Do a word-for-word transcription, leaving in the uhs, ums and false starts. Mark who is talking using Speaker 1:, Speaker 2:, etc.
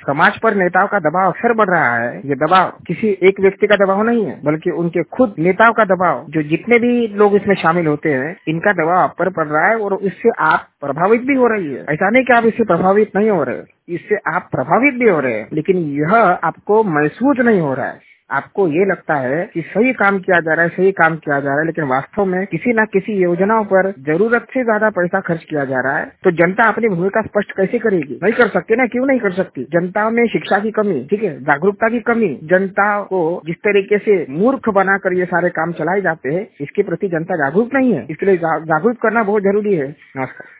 Speaker 1: समाज पर नेताओं का दबाव अक्सर बढ़ रहा है। ये दबाव किसी एक व्यक्ति का दबाव नहीं है, बल्कि उनके खुद नेताओं का दबाव, जो जितने भी लोग इसमें शामिल होते हैं, इनका दबाव आप पर पड़ रहा है और इससे आप प्रभावित भी हो रही है। ऐसा नहीं कि आप इससे प्रभावित नहीं हो रहे, इससे आप प्रभावित भी हो रहे हैं, लेकिन यह आपको महसूस नहीं हो रहा है। आपको ये लगता है कि सही काम किया जा रहा है, सही काम किया जा रहा है, लेकिन वास्तव में किसी न किसी योजनाओं पर जरूरत से ज्यादा पैसा खर्च किया जा रहा है। तो जनता अपनी भूमिका स्पष्ट कैसे करेगी? नहीं कर सकती ना, क्यों नहीं कर सकती? जनता में शिक्षा की कमी, ठीक है, जागरूकता की कमी, जनता को जिस तरीके से मूर्ख बनाकर ये सारे काम चलाए जाते हैं, इसके प्रति जनता जागरूक नहीं है। इसके लिए जागरूक करना बहुत जरूरी है। नमस्कार।